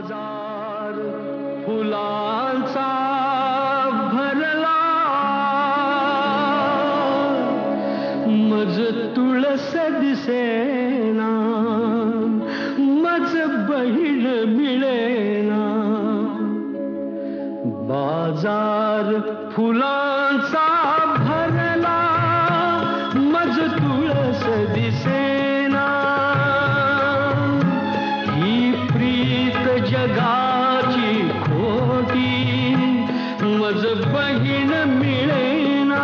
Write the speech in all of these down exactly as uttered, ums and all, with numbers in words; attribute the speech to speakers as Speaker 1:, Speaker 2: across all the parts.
Speaker 1: बाजार फुलांचा भरला, मज तुळस दिसेना, मज बहीण मिळेना. बाजार फुलांचा भरला, मज तुळस दिसेना. ही प्रीत जगाची खोटी, मज बहीण मिळेना,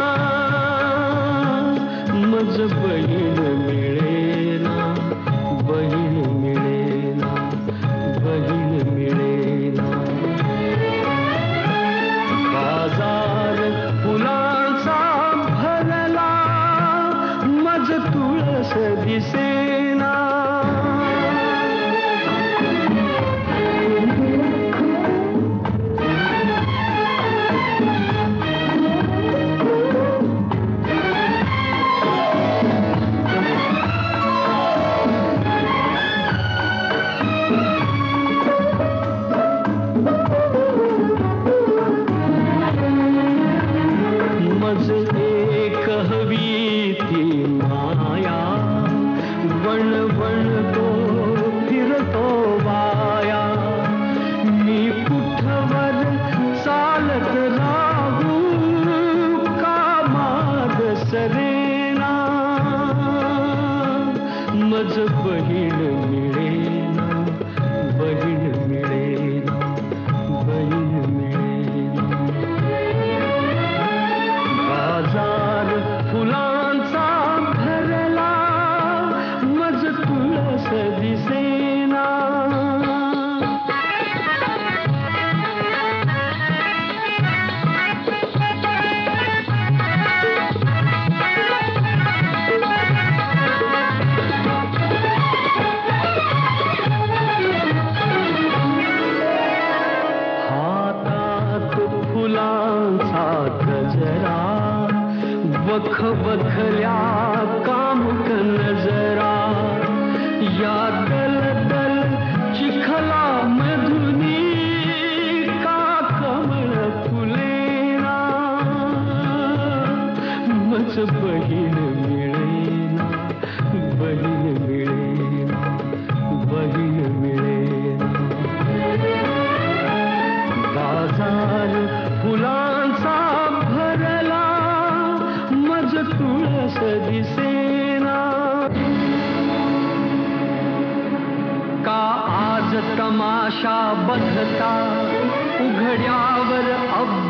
Speaker 1: मज बहीण मिळेना, बहीण मिळेना, बहीण मिळेना. बाजार फुलांचा भरला, मज तुळस दिसेना. मज एक हवी ती माया, वण वण तो फिरतो वाया. मी कुठवर चालत राहू, का माग सरेना. मज बहीण मिळेना, बहीण मिळेना, बहीण मिळेना. बाजार फुलांचा भरला, मज तुळस दिसेना. हातात फुलांचा गजरा, वख वखल्या कामुक नजरा. या दल दल चिखला मधुनी, का कमळ फुलेना. मज बहीण मिळेना, बहीण मिळेना, बहीण मिळेना. बाजार फुलांचा भरला, मज तुळस दिसेना. का आज तमाशा बघता, उघड्यावर अब